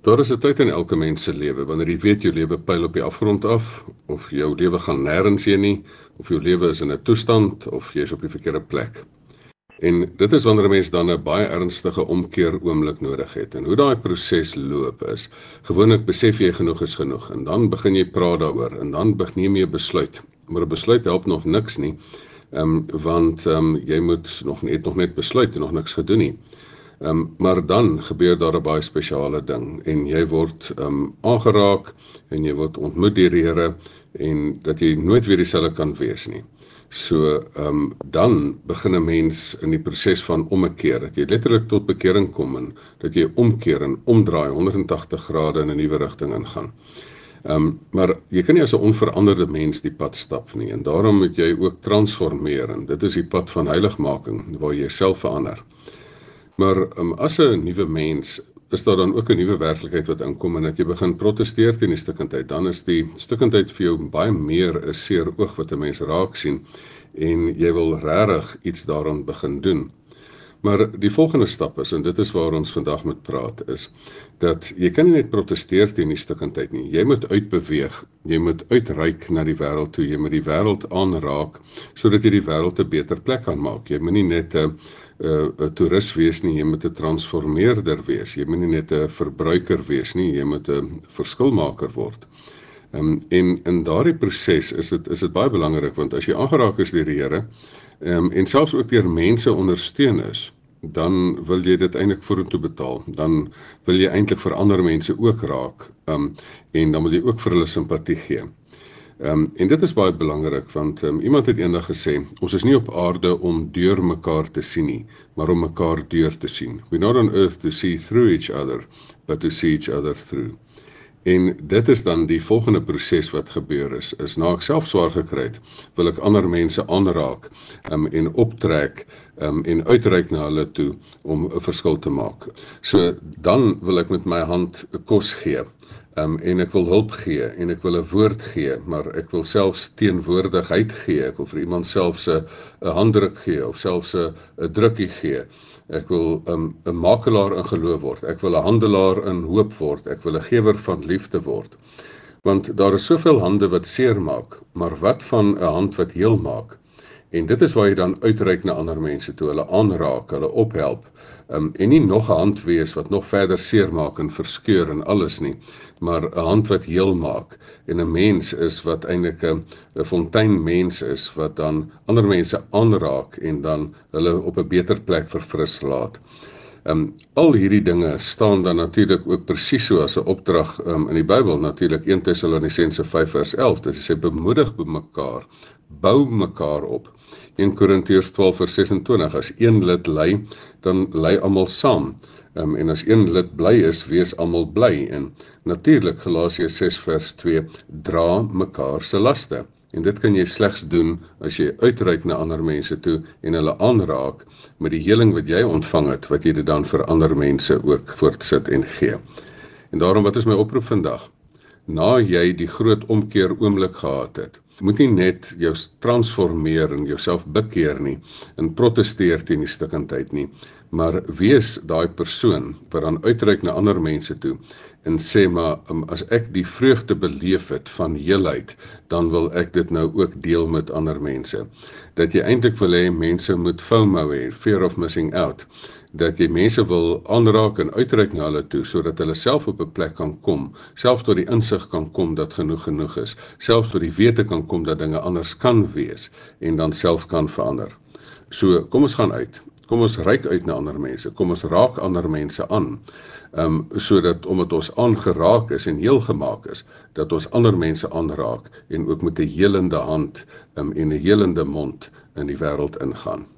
Daar is 'n tyd in elke mens se lewe, wanneer jy weet jou lewe pyl op die afgrond af, of jou lewe gaan nêrens heen nie, of jou lewe is in 'n toestand, of jy is op die verkeerde plek. En dit is wanneer 'n mens dan 'n baie ernstige omkeer oomblik nodig het. En hoe daai proses loop is, gewoonlik besef jy genoeg is genoeg, en dan begin jy praat daaroor, en dan neem jy 'n besluit. Maar 'n besluit help nog niks nie, want jy het nog net besluit en nog niks gedoen nie. Maar dan gebeur daar 'n baie spesiale ding, en jy word aangeraak, en jy word ontmoet deur die Here, en dat jy nooit weer dieselfde kan wees nie. So, dan begin 'n mens in die proses van ommekeer, dat jy letterlik tot bekering kom, en dat jy omkeer en omdraai 180 grade in 'n nuwe rigting ingaan. Maar jy kan nie as 'n onveranderde mens die pad stap nie, en daarom moet jy ook transformeer, en dit is die pad van heiligmaking, waar jy jouself verander. Maar as 'n nuwe mens, is daar dan ook 'n nuwe werklikheid wat inkom, en dat jy begin protesteer teen die stikkindheid, dan is die stikkindheid vir jou baie meer 'n seer oog wat 'n mens raak sien, en jy wil regtig iets daaraan begin doen. Maar die volgende stap is, en dit is waar ons vandag moet praat, is dat jy kan nie net protesteer teen die stikkindheid nie. Jy moet uitbeweeg, jy moet uitreik na die wêreld toe, jy moet die wêreld aanraak, sodat jy die wêreld 'n beter plek kan maak. Jy moet nie net 'n toerist wees nie, jy moet 'n transformeerder wees. Jy moet nie net 'n verbruiker wees nie, jy moet 'n verskilmaker word. En in daardie proses is dit baie belangrik, want as jy aangeraak is deur die Here, en selfs ook deur mense ondersteun is, dan wil jy dit eintlik vorentoe betaal. Dan wil jy eintlik vir ander mense ook raak, en dan wil jy ook vir hulle simpatie gee. En dit is baie belangrik, want iemand het eendag gesê, ons is nie op aarde om deur mekaar te sien nie, maar om mekaar deur te sien. We're not on earth to see through each other, but to see each other through. En dit is dan die volgende proses wat gebeur is na ek self swaar gekry het, wil ek ander mense aanraak, en optrek, en uitreik na hulle toe om 'n verskil te maak. So dan wil ek met my hand kos gee, en ek wil hulp gee, en ek wil 'n woord gee, maar ek wil selfs teenwoordigheid gee, ek wil vir iemand selfs 'n handdruk gee, of selfs 'n drukkie gee. Ek wil 'n makelaar in geloof word, ek wil 'n handelaar in hoop word, ek wil 'n gewer van liefde word. Want daar is soveel hande wat seer maak, maar wat van 'n hand wat heel maak? En dit is waar jy dan uitreik na ander mense toe, hulle aanraak, hulle ophelp, en nie nog 'n hand wees wat nog verder seer maak en verskeur en alles nie, maar 'n hand wat heel maak, en 'n mens is wat eintlik 'n fontein mens is, wat dan ander mense aanraak, en dan hulle op 'n beter plek verfris laat. Al hierdie dinge staan dan natuurlik ook presies so as 'n opdrag in die Bybel, natuurlik 1 Tessalonisense 5 vers 11, dit sê bemoedig mekaar, bou mekaar op. 1 Korintiërs 12 vers 26, as een lid ly, dan ly almal saam, en as een lid bly is, wees almal bly, en natuurlik Galasiërs 6 vers 2, dra mekaar se laste. En dit kan jy slegs doen as jy uitreik na ander mense toe en hulle aanraak met die heling wat jy ontvang het, wat jy dit dan vir ander mense ook voortsit en gee. En daarom, wat is my oproep vandag? Na jy die groot omkeer oomblik gehad het, moet nie net jou transformeer en jouself bekeer nie, en protesteer teen die stikkindheid nie, maar wees daai persoon wat dan uitreik na ander mense toe, en sê maar, as ek die vreugde beleef het van heelheid, dan wil ek dit nou ook deel met ander mense. Dat jy eintlik wil hê mense moet FOMO hê, fear of missing out, dat jy mense wil aanraak en uitreik na hulle toe, sodat hulle self op 'n plek kan kom, self tot die insig kan kom dat genoeg is, self tot die wete kan kom dat dinge anders kan wees, en dan self kan verander. So, kom ons gaan uit. Kom ons reik uit na ander mense, kom ons raak ander mense aan, sodat omdat ons aangeraak is en heel gemaak is, dat ons ander mense aanraak, en ook met 'n helende hand en 'n helende mond in die wêreld ingaan.